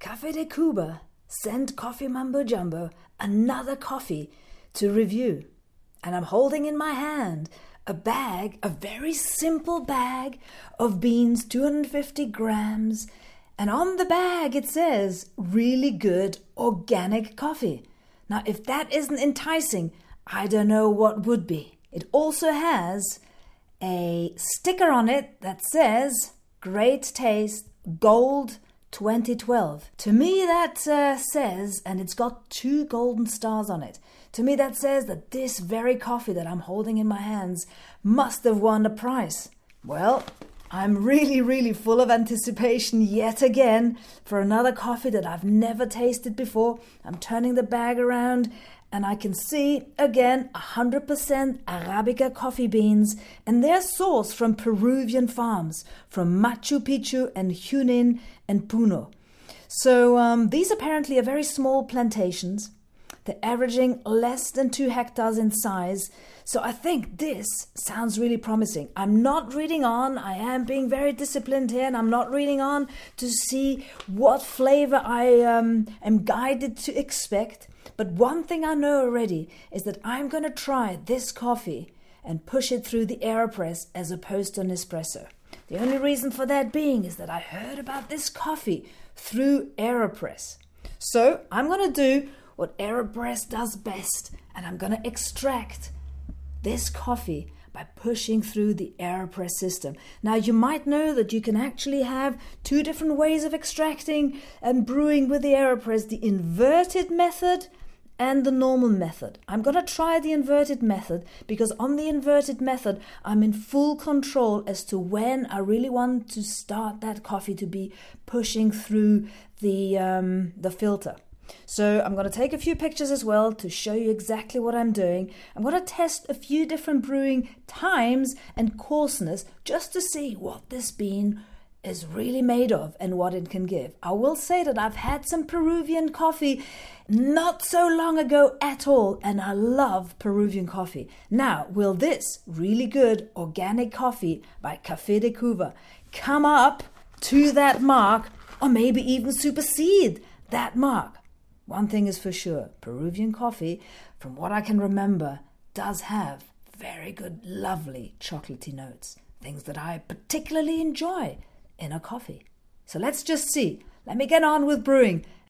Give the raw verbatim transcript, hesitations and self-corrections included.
Café de Cuba sent Coffee Mambo Jumbo another coffee to review. And I'm holding in my hand a bag, a very simple bag of beans, two hundred fifty grams. And on the bag it says, really good organic coffee. Now, if that isn't enticing, I don't know what would be. It also has a sticker on it that says, great taste, gold twenty twelve. To me that uh, says, and it's got two golden stars on it, to me that says that this very coffee that I'm holding in my hands must have won a prize. Well, I'm really, really full of anticipation yet again for another coffee that I've never tasted before. I'm turning the bag around and I can see, again, one hundred percent Arabica coffee beans, and they're sourced from Peruvian farms, from Machu Picchu and Junin and Puno. So um, these apparently are very small plantations. They're averaging less than two hectares in size. So I think this sounds really promising. I'm not reading on. I am being very disciplined here, and I'm not reading on to see what flavor I um, am guided to expect. But one thing I know already is that I'm going to try this coffee and push it through the AeroPress as opposed to an espresso. The only reason for that being is that I heard about this coffee through AeroPress. So I'm going to do what AeroPress does best, and I'm going to extract this coffee by pushing through the AeroPress system. Now, you might know that you can actually have two different ways of extracting and brewing with the AeroPress, the inverted method and the normal method. I'm going to try the inverted method because on the inverted method, I'm in full control as to when I really want to start that coffee to be pushing through the um, the filter. So I'm going to take a few pictures as well to show you exactly what I'm doing. I'm going to test a few different brewing times and coarseness just to see what this bean is really made of and what it can give. I will say that I've had some Peruvian coffee not so long ago at all, and I love Peruvian coffee. Now, will this really good organic coffee by Café de Cuba come up to that mark or maybe even supersede that mark? One thing is for sure, Peruvian coffee, from what I can remember, does have very good, lovely chocolatey notes, things that I particularly enjoy in a coffee. So let's just see. Let me get on with brewing